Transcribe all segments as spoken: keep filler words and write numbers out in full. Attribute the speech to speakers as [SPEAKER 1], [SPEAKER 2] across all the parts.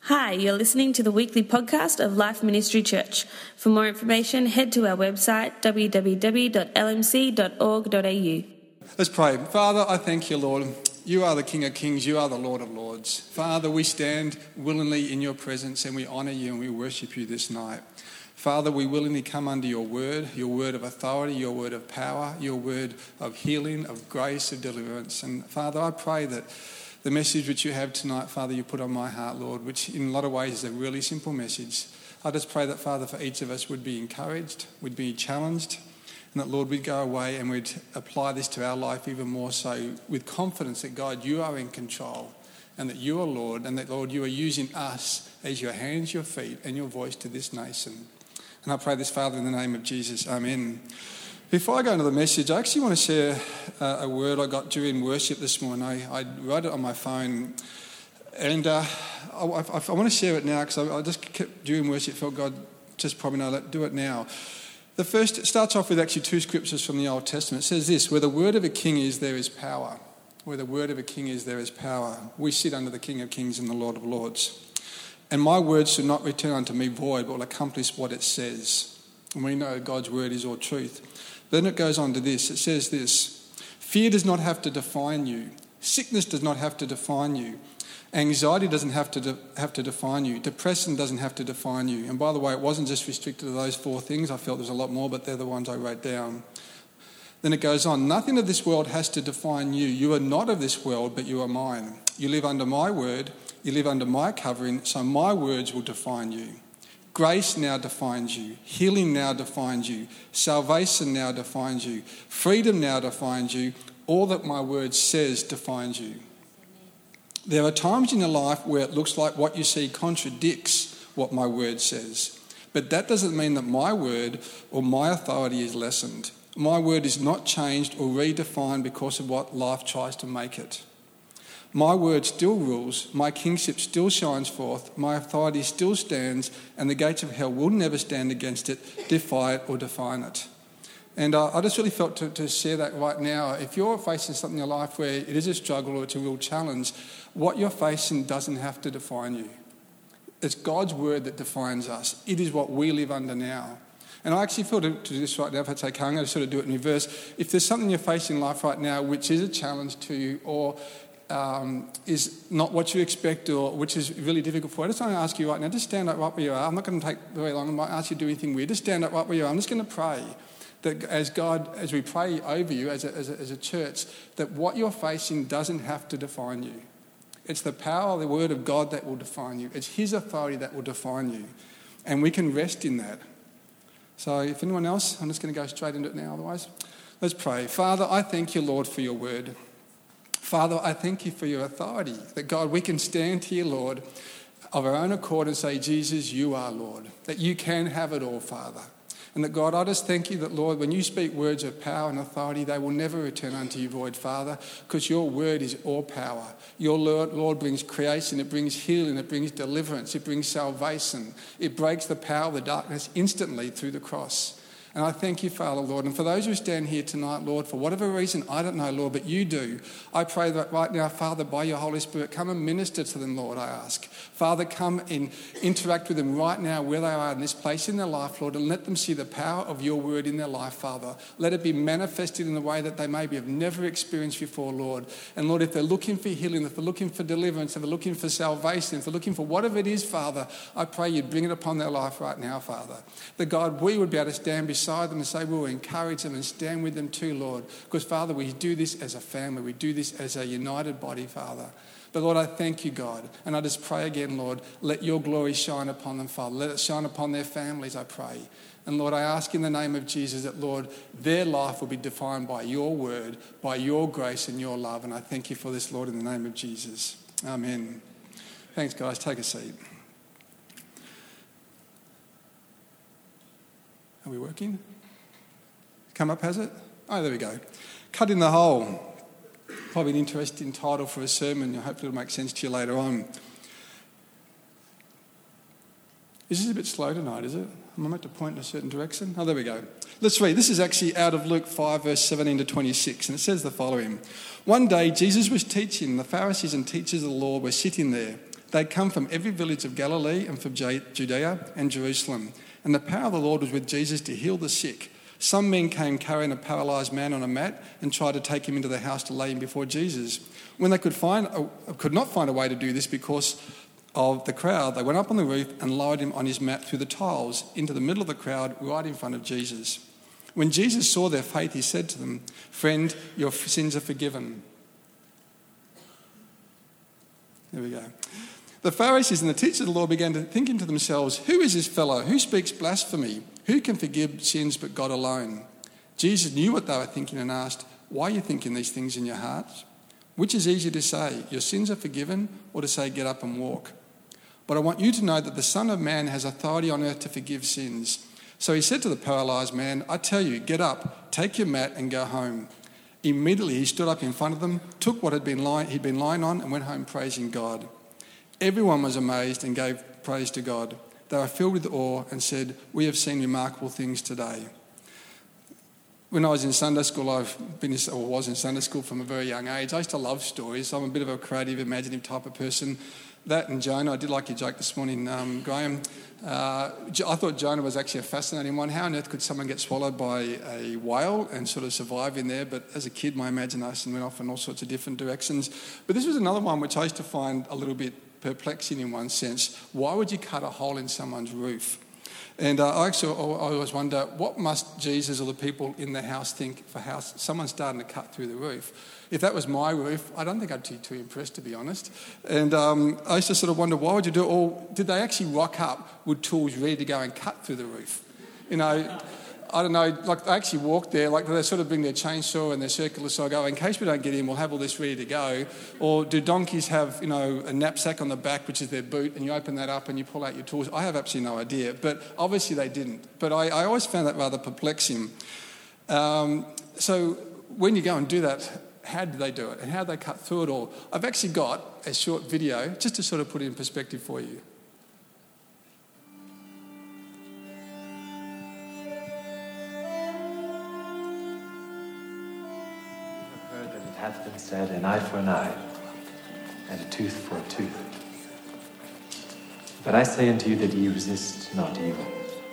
[SPEAKER 1] Hi, you're listening to the weekly podcast of Life Ministry Church. For more information, head to our website, w w w dot l m c dot org dot a u.
[SPEAKER 2] Let's pray. Father, I thank you, Lord. You are the King of Kings. You are the Lord of Lords. Father, we stand willingly in your presence and we honour you and we worship you this night. Father, we willingly come under your word, your word of authority, your word of power, your word of healing, of grace, of deliverance. And Father, I pray that the message which you have tonight, Father, you put on my heart, Lord, which in a lot of ways is a really simple message. I just pray that, Father, for each of us would be encouraged, would be challenged, and that, Lord, we'd go away and we'd apply this to our life even more so with confidence that, God, you are in control and that you are Lord and that, Lord, you are using us as your hands, your feet, and your voice to this nation. And I pray this, Father, in the name of Jesus. Amen. Before I go into the message, I actually want to share uh, a word I got during worship this morning. I, I wrote it on my phone, and uh, I, I, I want to share it now because I, I just kept during worship, felt God just probably know, let do it now. The first it starts off with actually two scriptures from the Old Testament. It says this: where the word of a king is, there is power. Where the word of a king is, there is power. We sit under the King of Kings and the Lord of Lords. And my word should not return unto me void, but will accomplish what it says. And we know God's word is all truth. Then it goes on to this. It says this: fear does not have to define you. Sickness does not have to define you. Anxiety doesn't have to de- have to define you. Depression doesn't have to define you. And by the way, it wasn't just restricted to those four things. I felt there's a lot more, but they're the ones I wrote down. Then it goes on. Nothing of this world has to define you. You are not of this world, but you are mine. You live under my word. You live under my covering, so my words will define you. Grace now defines you. Healing now defines you. Salvation now defines you. Freedom now defines you. All that my word says defines you. There are times in your life where it looks like what you see contradicts what my word says. But that doesn't mean that my word or my authority is lessened. My word is not changed or redefined because of what life tries to make it. My word still rules, my kingship still shines forth, my authority still stands, and the gates of hell will never stand against it, defy it or define it. And uh, I just really felt to, to share that right now. If you're facing something in your life where it is a struggle or it's a real challenge, what you're facing doesn't have to define you. It's God's word that defines us. It is what we live under now. And I actually feel to, to do this right now, if it's okay, I'm going to sort of do it in reverse. If there's something you're facing in life right now which is a challenge to you or Um, is not what you expect or which is really difficult for you, I just want to ask you right now, just stand up right where you are. I'm not going to take very long. I might ask you to do anything weird. Just stand up right where you are. I'm just going to pray that as God, as we pray over you as a, as a, as a church, that what you're facing doesn't have to define you. It's the power of the word of God that will define you. It's his authority that will define you. And we can rest in that. So if anyone else, I'm just going to go straight into it now otherwise. Let's pray. Father, I thank you, Lord, for your word. Father, I thank you for your authority, that God, we can stand here, Lord, of our own accord and say, Jesus, you are Lord, that you can have it all, Father. And that, God, I just thank you that, Lord, when you speak words of power and authority, they will never return unto you void, Father, because your word is all power. Your Lord, Lord brings creation, it brings healing, it brings deliverance, it brings salvation. It breaks the power of the darkness instantly through the cross. And I thank you, Father, Lord. And for those who stand here tonight, Lord, for whatever reason, I don't know, Lord, but you do. I pray that right now, Father, by your Holy Spirit, come and minister to them, Lord, I ask. Father, come and interact with them right now where they are in this place in their life, Lord, and let them see the power of your word in their life, Father. Let it be manifested in the way that they maybe have never experienced before, Lord. And Lord, if they're looking for healing, if they're looking for deliverance, if they're looking for salvation, if they're looking for whatever it is, Father, I pray you'd bring it upon their life right now, Father. That, God, we would be able to stand beside them and say, we'll encourage them and stand with them too, Lord. Because, Father, we do this as a family. We do this as a united body, Father. But, Lord, I thank you, God. And I just pray again, Lord, let your glory shine upon them, Father. Let it shine upon their families, I pray. And, Lord, I ask in the name of Jesus that, Lord, their life will be defined by your word, by your grace and your love. And I thank you for this, Lord, in the name of Jesus. Amen. Thanks, guys. Take a seat. Are we working? Come up, has it? Oh, there we go. Cut in the hole. Probably an interesting title for a sermon. Hopefully it'll make sense to you later on. Is this a bit slow tonight, is it? Am I meant to point in a certain direction? Oh, there we go. Let's read. This is actually out of Luke five, verse seventeen to twenty-six, and it says the following. One day Jesus was teaching. The Pharisees and teachers of the law were sitting there. They'd come from every village of Galilee and from Judea and Jerusalem. And the power of the Lord was with Jesus to heal the sick. Some men came carrying a paralysed man on a mat and tried to take him into the house to lay him before Jesus. When they could find a, could not find a way to do this because of the crowd, they went up on the roof and lowered him on his mat through the tiles into the middle of the crowd, right in front of Jesus. When Jesus saw their faith, he said to them, "Friend, your sins are forgiven." There we go. The Pharisees and the teachers of the law began to think to themselves, "Who is this fellow? Who speaks blasphemy? Who can forgive sins but God alone?" Jesus knew what they were thinking and asked, "Why are you thinking these things in your hearts? Which is easier to say, 'Your sins are forgiven,' or to say, 'Get up and walk'? But I want you to know that the Son of Man has authority on earth to forgive sins." So he said to the paralysed man, "I tell you, get up, take your mat and go home." Immediately he stood up in front of them, took what had been lying, he'd been lying on and went home praising God. Everyone was amazed and gave praise to God. They were filled with awe and said, "We have seen remarkable things today." When I was in Sunday school, I've been in, or was in Sunday school from a very young age. I used to love stories. I'm a bit of a creative, imaginative type of person. That and Jonah, I did like your joke this morning, um, Graham. Uh, I thought Jonah was actually a fascinating one. How on earth could someone get swallowed by a whale and sort of survive in there? But as a kid, my imagination went off in all sorts of different directions. But this was another one which I used to find a little bit perplexing in one sense. Why would you cut a hole in someone's roof? And uh, I actually I always wonder, what must Jesus or the people in the house think for how someone's starting to cut through the roof? If that was my roof, I don't think I'd be too impressed, to be honest. And um, I used to sort of wonder, why would you do it? Or did they actually rock up with tools ready to go and cut through the roof? You know, I don't know, like they actually walk there, like they sort of bring their chainsaw and their circular saw, go, in case we don't get in, we'll have all this ready to go. Or do donkeys have, you know, a knapsack on the back, which is their boot, and you open that up and you pull out your tools? I have absolutely no idea, but obviously they didn't. But I, I always found that rather perplexing. Um, so when you go and do that, how did they do it? And how did they cut through it all? I've actually got a short video just to sort of put it in perspective for you.
[SPEAKER 3] It hath been said, an eye for an eye, and a tooth for a tooth. But I say unto you that ye resist not evil.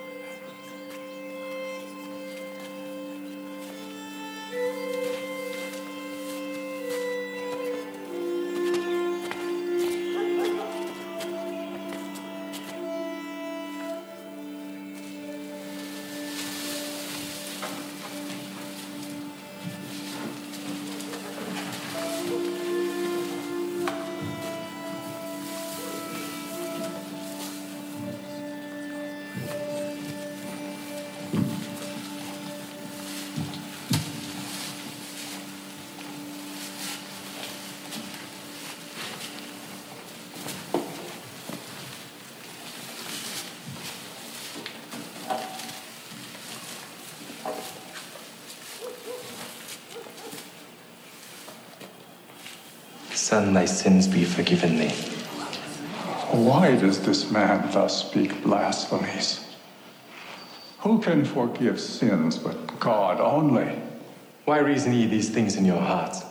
[SPEAKER 3] Son, thy sins be forgiven thee.
[SPEAKER 4] Why does this man thus speak blasphemies? Who can forgive sins but God only?
[SPEAKER 3] Why reason ye these things in your hearts?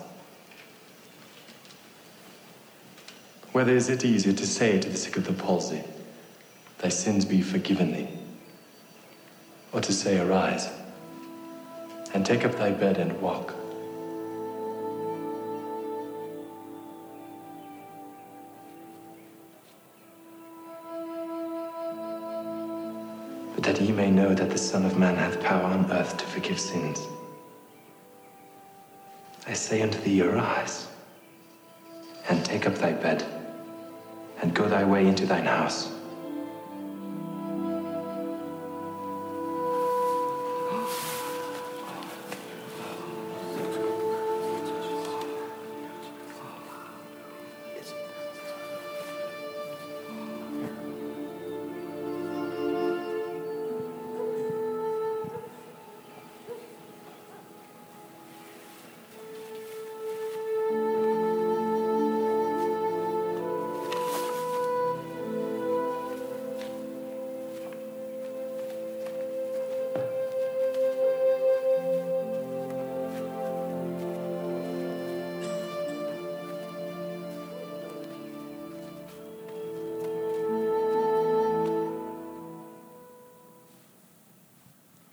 [SPEAKER 3] Whether is it easier to say to the sick of the palsy, thy sins be forgiven thee, or to say, arise, and take up thy bed and walk? But that ye may know that the Son of Man hath power on earth to forgive sins, I say unto thee, arise, and take up thy bed, and go thy way into thine house.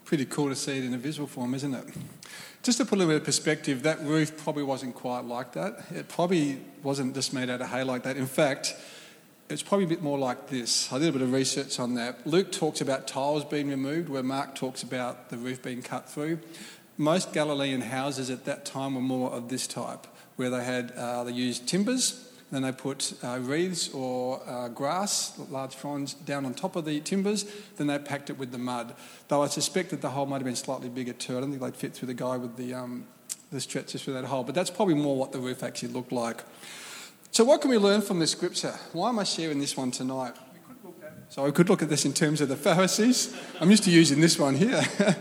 [SPEAKER 2] Pretty cool to see it in a visual form, isn't it? Just to put a little bit of perspective, that roof probably wasn't quite like that. It probably wasn't just made out of hay like that. In fact, it's probably a bit more like this. I did a bit of research on that. Luke talks about tiles being removed, where Mark talks about the roof being cut through. Most Galilean houses at that time were more of this type, where they had uh, they used timbers. Then they put uh, wreaths or uh, grass, large fronds, down on top of the timbers. Then they packed it with the mud. Though I suspect that the hole might have been slightly bigger too. I don't think they'd fit through the guy with the um, the stretchers through that hole. But that's probably more what the roof actually looked like. So what can we learn from this scripture? Why am I sharing this one tonight? We could look at, so we could look at this in terms of the Pharisees. I'm used to using this one here.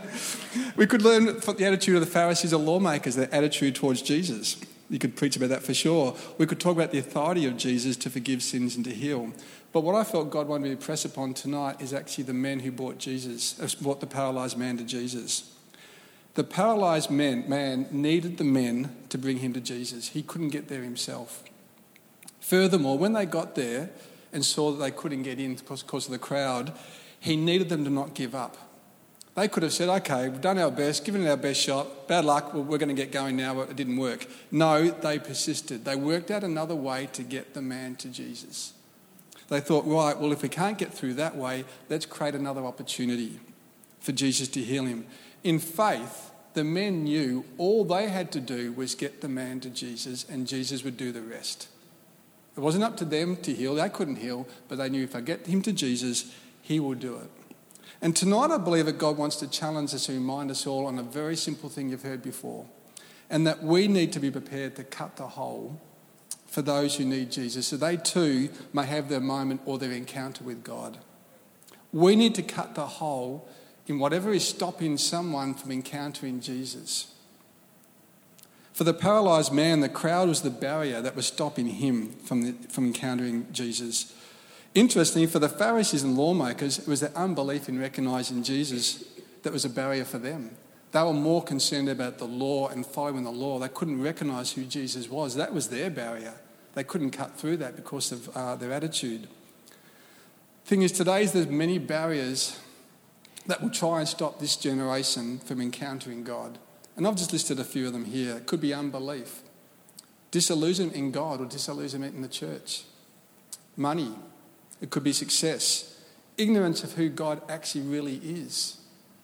[SPEAKER 2] We could learn from the attitude of the Pharisees or lawmakers, their attitude towards Jesus. You could preach about that for sure. We could talk about the authority of Jesus to forgive sins and to heal. But what I felt God wanted me to press upon tonight is actually the men who brought Jesus, brought the paralysed man to Jesus. The paralysed man, man needed the men to bring him to Jesus. He couldn't get there himself. Furthermore, when they got there and saw that they couldn't get in because of the crowd, he needed them to not give up. They could have said, okay, we've done our best, given it our best shot, bad luck, well, we're going to get going now, but it didn't work. No, they persisted. They worked out another way to get the man to Jesus. They thought, right, well, if we can't get through that way, let's create another opportunity for Jesus to heal him. In faith, the men knew all they had to do was get the man to Jesus, and Jesus would do the rest. It wasn't up to them to heal. They couldn't heal, but they knew if I get him to Jesus, he will do it. And tonight I believe that God wants to challenge us and remind us all on a very simple thing you've heard before, and that we need to be prepared to cut the hole for those who need Jesus so they too may have their moment or their encounter with God. We need to cut the hole in whatever is stopping someone from encountering Jesus. For the paralysed man, the crowd was the barrier that was stopping him from, the, from encountering Jesus. Interestingly, for the Pharisees and lawmakers, it was their unbelief in recognising Jesus that was a barrier for them. They were more concerned about the law and following the law. They couldn't recognise who Jesus was. That was their barrier. They couldn't cut through that because of uh, their attitude. Thing is, today there's many barriers that will try and stop this generation from encountering God. And I've just listed a few of them here. It could be unbelief, disillusionment in God or disillusionment in the church, money. It could be success, ignorance of who God actually really is.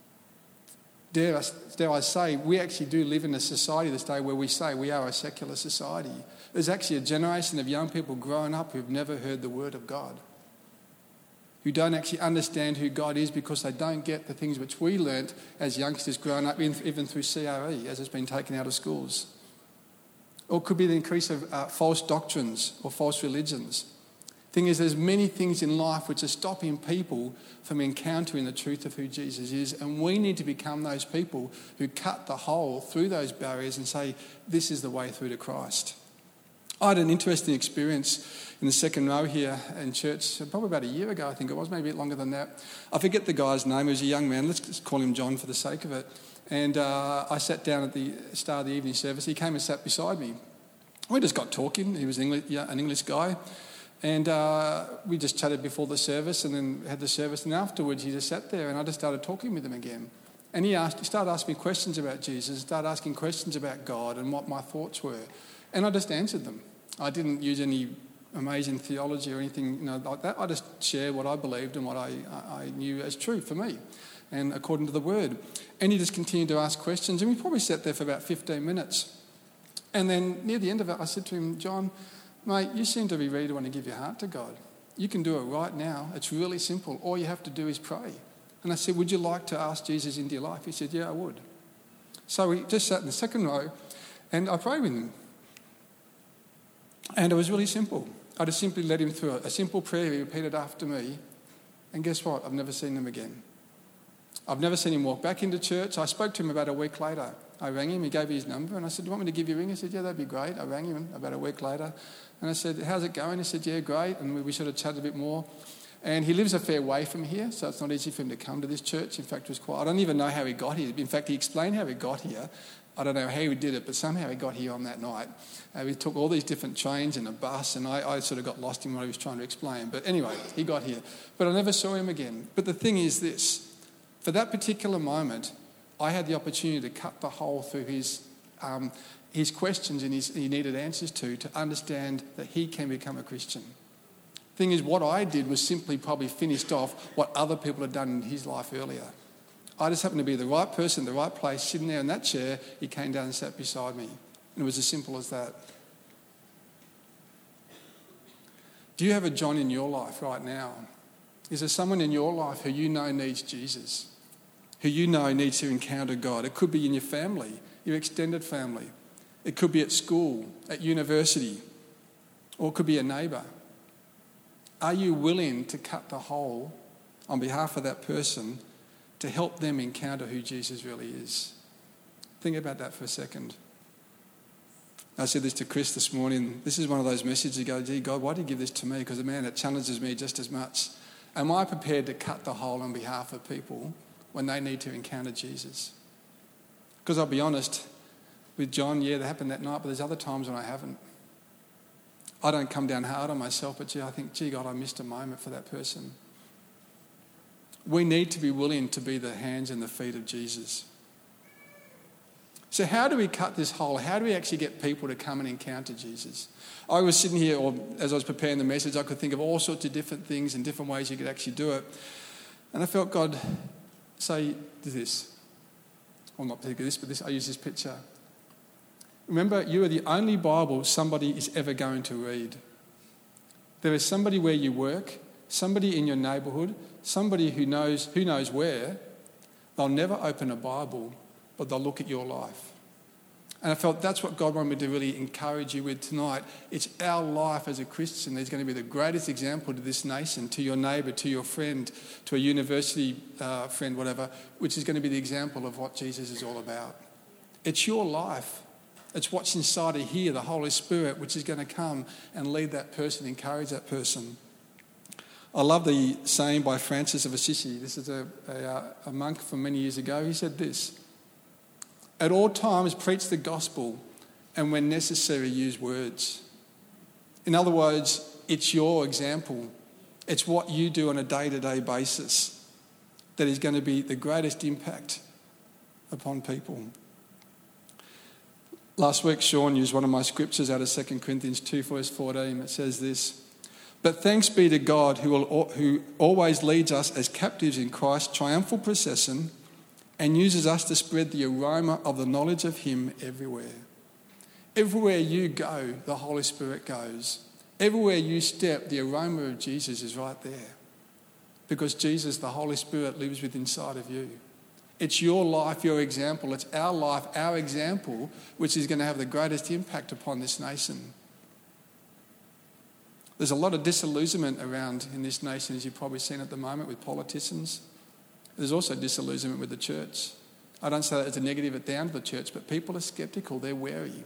[SPEAKER 2] Dare I, dare I say, we actually do live in a society this day where we say we are a secular society. There's actually a generation of young people growing up who've never heard the word of God, who don't actually understand who God is because they don't get the things which we learnt as youngsters growing up, even through C R E, as it's been taken out of schools. Or it could be the increase of uh, false doctrines or false religions. Thing is, there's many things in life which are stopping people from encountering the truth of who Jesus is, and we need to become those people who cut the hole through those barriers and say, this is the way through to Christ. I had an interesting experience in the second row here in church, probably about a year ago, I think it was, maybe a bit longer than that. I forget the guy's name. He was a young man. Let's just call him John for the sake of it. And uh, I sat down at the start of the evening service. He came and sat beside me. We just got talking. He was English, yeah, an English guy. And uh, we just chatted before the service and then had the service. And afterwards, he just sat there and I just started talking with him again. And he asked, he started asking me questions about Jesus, started asking questions about God and what my thoughts were. And I just answered them. I didn't use any amazing theology or anything you know, like that. I just shared what I believed and what I, I knew as true for me and according to the Word. And he just continued to ask questions. And we probably sat there for about fifteen minutes. And then near the end of it, I said to him, John, mate, you seem to be ready to want to give your heart to God. You can do it right now. It's really simple. All you have to do is pray. And I said, would you like to ask Jesus into your life? He said, yeah, I would. So we just sat in the second row and I prayed with him. And it was really simple. I just simply led him through a, a simple prayer. He repeated after me. And guess what? I've never seen him again. I've never seen him walk back into church. I spoke to him about a week later. I rang him, he gave me his number, and I said, do you want me to give you a ring? He said, yeah, that'd be great. I rang him about a week later, and I said, how's it going? He said, yeah, great, and we, we sort of chatted a bit more. And he lives a fair way from here, so it's not easy for him to come to this church. In fact, it was quite, I don't even know how he got here. In fact, he explained how he got here. I don't know how he did it, but somehow he got here on that night. Uh, we took all these different trains and a bus, and I, I sort of got lost in what he was trying to explain. But anyway, he got here. But I never saw him again. But the thing is this. For that particular moment, I had the opportunity to cut the hole through his um, his questions and his, he needed answers to, to understand that he can become a Christian. Thing is, what I did was simply probably finished off what other people had done in his life earlier. I just happened to be the right person, the right place, sitting there in that chair. He came down and sat beside me. And it was as simple as that. Do you have a John in your life right now? Is there someone in your life who you know needs Jesus? Who you know needs to encounter God? It could be in your family, your extended family. It could be at school, at university, or it could be a neighbour. Are you willing to cut the hole on behalf of that person to help them encounter who Jesus really is? Think about that for a second. I said this to Chris this morning. This is one of those messages you go, gee, God, why did you give this to me? Because, man, it challenges me just as much. Am I prepared to cut the hole on behalf of people when they need to encounter Jesus? Because I'll be honest, with John, yeah, that happened that night, but there's other times when I haven't. I don't come down hard on myself, but gee, I think, gee, God, I missed a moment for that person. We need to be willing to be the hands and the feet of Jesus. So how do we cut this hole? How do we actually get people to come and encounter Jesus? I was sitting here, or as I was preparing the message, I could think of all sorts of different things and different ways you could actually do it. And I felt God say this. Well, not particularly this, but this. I use this picture. Remember, you are the only Bible somebody is ever going to read. There is somebody where you work, somebody in your neighbourhood, somebody who knows who knows where. They'll never open a Bible, but they'll look at your life. And I felt that's what God wanted me to really encourage you with tonight. It's our life as a Christian that's going to be the greatest example to this nation, to your neighbour, to your friend, to a university uh, friend, whatever, which is going to be the example of what Jesus is all about. It's your life. It's what's inside of here, the Holy Spirit, which is going to come and lead that person, encourage that person. I love the saying by Francis of Assisi. This is a, a, a monk from many years ago. He said this: at all times preach the gospel, and when necessary use words. In other words, it's your example. It's what you do on a day-to-day basis that is going to be the greatest impact upon people. Last week, Sean used one of my scriptures out of Second Corinthians two, verse fourteen. It says this: but thanks be to God who, will, who always leads us as captives in Christ's triumphal procession and uses us to spread the aroma of the knowledge of him everywhere. Everywhere you go, the Holy Spirit goes. Everywhere you step, the aroma of Jesus is right there. Because Jesus, the Holy Spirit, lives within inside of you. It's your life, your example. It's our life, our example, which is going to have the greatest impact upon this nation. There's a lot of disillusionment around in this nation, as you've probably seen at the moment, with politicians. There's also disillusionment with the church. I don't say that as a negative at down to the church, but people are sceptical, they're wary.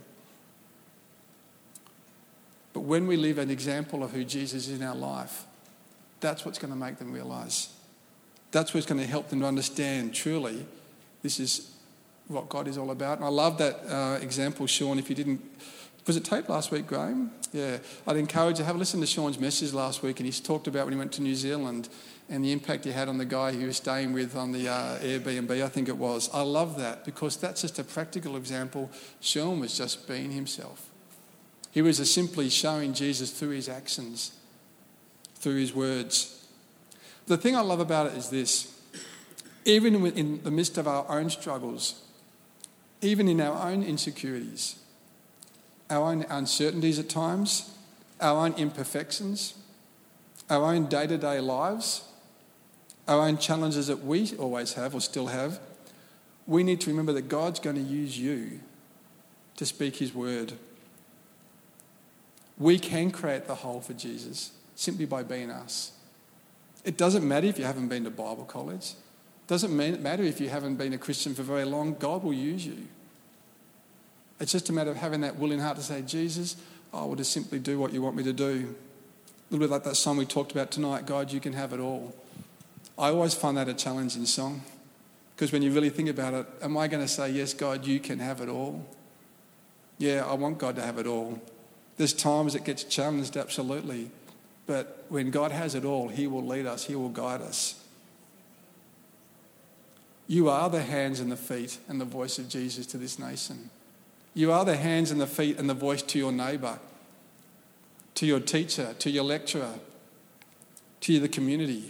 [SPEAKER 2] But when we live an example of who Jesus is in our life, that's what's going to make them realise. That's what's going to help them to understand truly this is what God is all about. And I love that uh, example, Sean. If you didn't, was it taped last week, Graham? Yeah. I'd encourage you to have a listen to Sean's message last week, and he's talked about when he went to New Zealand and the impact he had on the guy he was staying with on the uh, Airbnb, I think it was. I love that because that's just a practical example. Sean was just being himself. He was just simply showing Jesus through his actions, through his words. The thing I love about it is this: even in the midst of our own struggles, even in our own insecurities, our own uncertainties at times, our own imperfections, our own day-to-day lives, our own challenges that we always have or still have, we need to remember that God's going to use you to speak his word. We can create the hole for Jesus simply by being us. It doesn't matter if you haven't been to Bible college. It doesn't matter if you haven't been a Christian for very long. God will use you. It's just a matter of having that willing heart to say, Jesus, I will just simply do what you want me to do. A little bit like that song we talked about tonight, God, you can have it all. I always find that a challenging song because when you really think about it, am I going to say, yes, God, you can have it all? Yeah, I want God to have it all. There's times it gets challenged, absolutely. But when God has it all, he will lead us, he will guide us. You are the hands and the feet and the voice of Jesus to this nation. You are the hands and the feet and the voice to your neighbour, to your teacher, to your lecturer, to the community.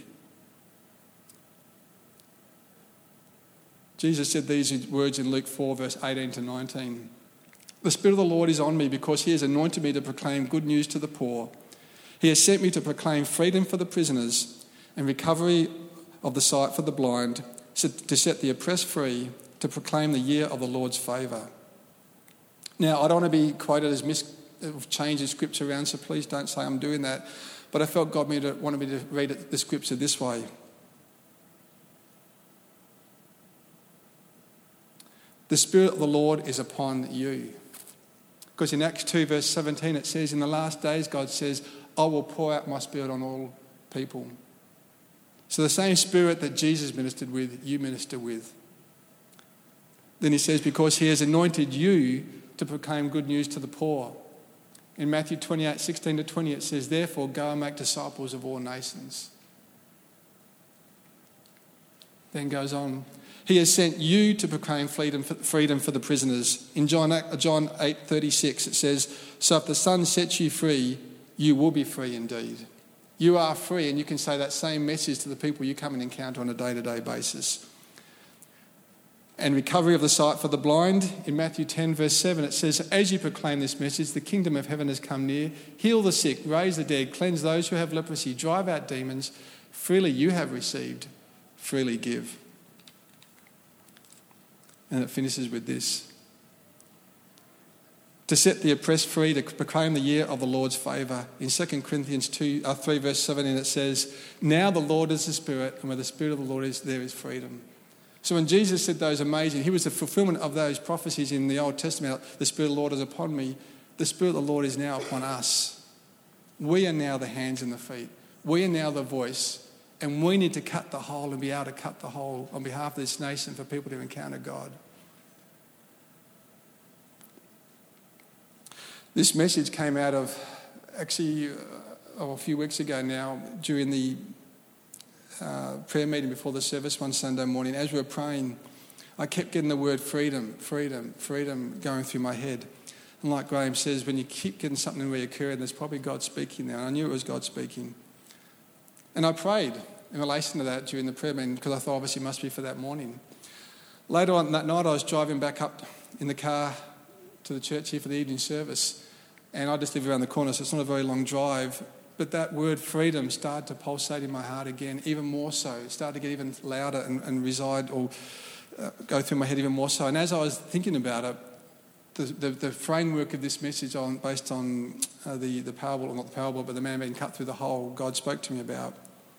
[SPEAKER 2] Jesus said these words in Luke four, verse eighteen to nineteen. The Spirit of the Lord is on me because he has anointed me to proclaim good news to the poor. He has sent me to proclaim freedom for the prisoners and recovery of the sight for the blind, to set the oppressed free, to proclaim the year of the Lord's favour. Now, I don't want to be quoted as mis- changing scripture around, so please don't say I'm doing that. But I felt God me to, wanted me to read it, the scripture this way. The Spirit of the Lord is upon you. Because in Acts two, verse seventeen, it says, in the last days, God says, I will pour out my Spirit on all people. So the same Spirit that Jesus ministered with, you minister with. Then he says, because he has anointed you to proclaim good news to the poor. In Matthew twenty-eight, sixteen to twenty, it says, therefore go and make disciples of all nations. Then goes on, he has sent you to proclaim freedom for, freedom for the prisoners. In John, John eight thirty-six, it says, so if the Son sets you free, you will be free indeed. You are free, and you can say that same message to the people you come and encounter on a day-to-day basis. And recovery of the sight for the blind. In Matthew ten, verse seven, it says, as you proclaim this message, the kingdom of heaven has come near. Heal the sick, raise the dead, cleanse those who have leprosy, drive out demons. Freely you have received, freely give. And it finishes with this. To set the oppressed free, to proclaim the year of the Lord's favour. In Second Corinthians two, uh, three, verse seventeen, it says, now the Lord is the Spirit, and where the Spirit of the Lord is, there is freedom. So when Jesus said those amazing, he was the fulfilment of those prophecies in the Old Testament. The Spirit of the Lord is upon me. The Spirit of the Lord is now upon us. We are now the hands and the feet. We are now the voice. And we need to cut the hole and be able to cut the hole on behalf of this nation for people to encounter God. This message came out of, actually, uh, oh, a few weeks ago now, during the uh, prayer meeting before the service one Sunday morning. As we were praying, I kept getting the word freedom, freedom, freedom going through my head. And like Graham says, when you keep getting something reoccurring, there's probably God speaking there. And I knew it was God speaking. And I prayed in relation to that during the prayer meeting because I thought obviously it must be for that morning. Later on that night, I was driving back up in the car to the church here for the evening service. And I just live around the corner, so it's not a very long drive. But that word freedom started to pulsate in my heart again, even more so. It started to get even louder and, and reside or uh, go through my head even more so. And as I was thinking about it, the, the, the framework of this message on, based on uh, the, the parable, or not the parable, but the man being cut through the hole, God spoke to me about.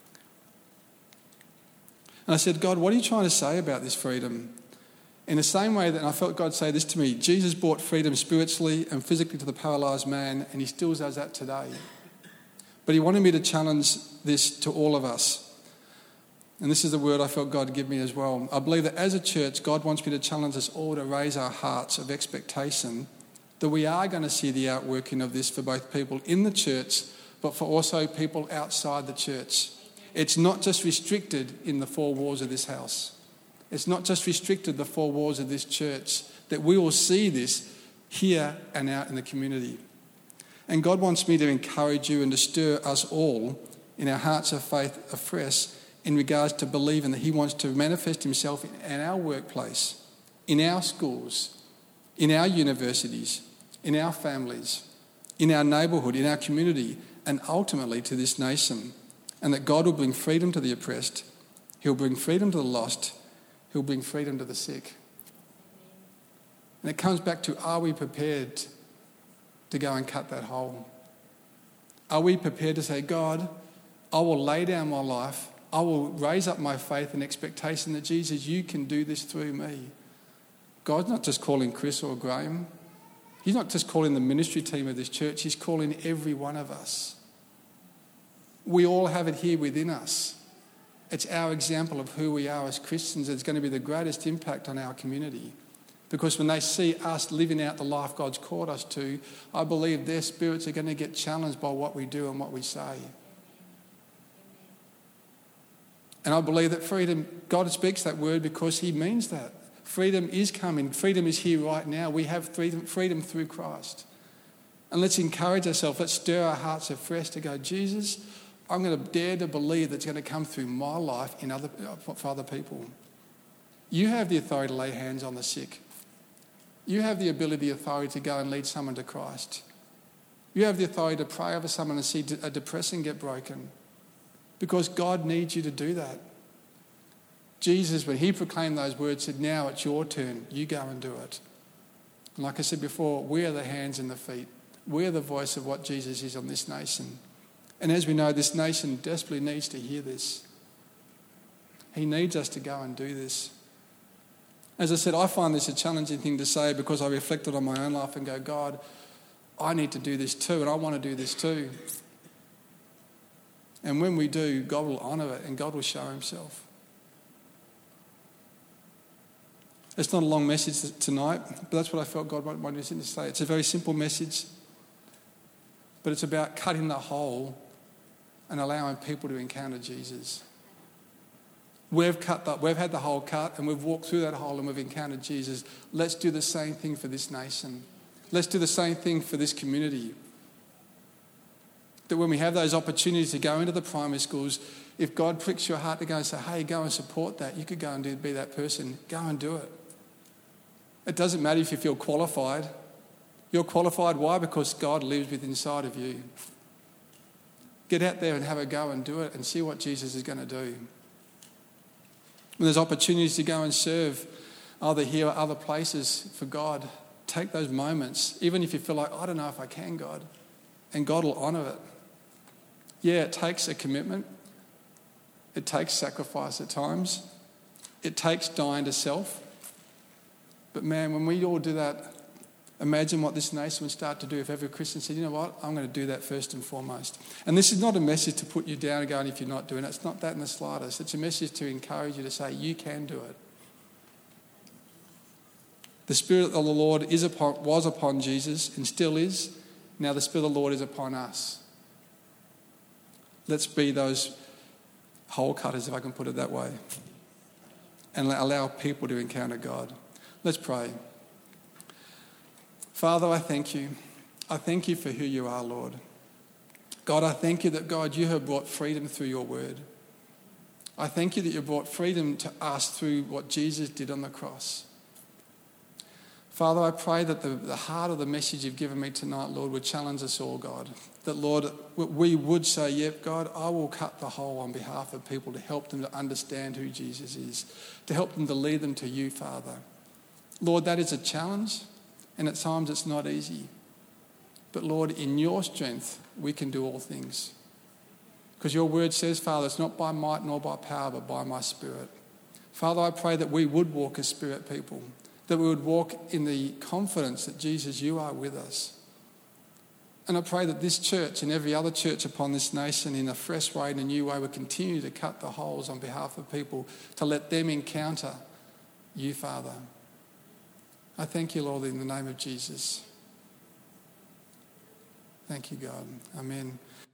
[SPEAKER 2] And I said, God, what are you trying to say about this freedom? In the same way that, and I felt God say this to me, Jesus brought freedom spiritually and physically to the paralysed man, and he still does that today. But he wanted me to challenge this to all of us. And this is the word I felt God give me as well. I believe that as a church, God wants me to challenge us all to raise our hearts of expectation that we are going to see the outworking of this for both people in the church, but for also people outside the church. It's not just restricted in the four walls of this house. It's not just restricted the four walls of this church, that we will see this here and out in the community. And God wants me to encourage you and to stir us all in our hearts of faith afresh in regards to believing that he wants to manifest himself in our workplace, in our schools, in our universities, in our families, in our neighbourhood, in our community, and ultimately to this nation. And that God will bring freedom to the oppressed, he'll bring freedom to the lost, he'll bring freedom to the sick. And it comes back to, are we prepared to go and cut that hole? Are we prepared to say, God, I will lay down my life, I will raise up my faith and expectation that, Jesus, you can do this through me. God's not just calling Chris or Graham. He's not just calling the ministry team of this church, he's calling every one of us. We all have it here within us. It's our example of who we are as Christians. It's going to be the greatest impact on our community. Because when they see us living out the life God's called us to, I believe their spirits are going to get challenged by what we do and what we say. And I believe that freedom, God speaks that word because he means that. Freedom is coming. Freedom is here right now. We have freedom, freedom through Christ. And let's encourage ourselves. Let's stir our hearts afresh to go, Jesus, I'm going to dare to believe that's going to come through my life in other, for other people. You have the authority to lay hands on the sick. You have the ability, authority to go and lead someone to Christ. You have the authority to pray over someone and see a depression get broken. Because God needs you to do that. Jesus, when he proclaimed those words, said, now it's your turn. You go and do it. And like I said before, we are the hands and the feet. We are the voice of what Jesus is on this nation. And as we know, this nation desperately needs to hear this. He needs us to go and do this. As I said, I find this a challenging thing to say because I reflected on my own life and go, God, I need to do this too, and I want to do this too. And when we do, God will honour it and God will show himself. It's not a long message tonight, but that's what I felt God wanted us to say. It's a very simple message, but it's about cutting the hole and allowing people to encounter Jesus. We've cut that, we've had the hole cut and we've walked through that hole and we've encountered Jesus. Let's do the same thing for this nation. Let's do the same thing for this community. That when we have those opportunities to go into the primary schools, if God pricks your heart to go and say, hey, go and support that, you could go and do, be that person. Go and do it. It doesn't matter if you feel qualified. You're qualified. Why? Because God lives within inside of you. Get out there and have a go and do it and see what Jesus is going to do. When there's opportunities to go and serve either here or other places for God, take those moments, even if you feel like, I don't know if I can, God, and God will honour it. Yeah, it takes a commitment. It takes sacrifice at times. It takes dying to self. But man, when we all do that, imagine what this nation would start to do if every Christian said, you know what, I'm going to do that first and foremost. And this is not a message to put you down and going, if you're not doing it. It's not that in the slightest. It's a message to encourage you to say, you can do it. The Spirit of the Lord is upon, was upon Jesus and still is. Now the Spirit of the Lord is upon us. Let's be those hole cutters, if I can put it that way, and allow people to encounter God. Let's pray. Father, I thank you. I thank you for who you are, Lord. God, I thank you that, God, you have brought freedom through your word. I thank you that you brought freedom to us through what Jesus did on the cross. Father, I pray that the, the heart of the message you've given me tonight, Lord, would challenge us all, God. That, Lord, we would say, yep, God, I will cut the hole on behalf of people to help them to understand who Jesus is, to help them to lead them to you, Father. Lord, that is a challenge, and at times it's not easy. But, Lord, in your strength, we can do all things. Because your word says, Father, it's not by might nor by power, but by my Spirit. Father, I pray that we would walk as Spirit people, that we would walk in the confidence that, Jesus, you are with us. And I pray that this church and every other church upon this nation in a fresh way, in a new way, will continue to cut the holes on behalf of people, to let them encounter you, Father. I thank you, Lord, in the name of Jesus. Thank you, God. Amen.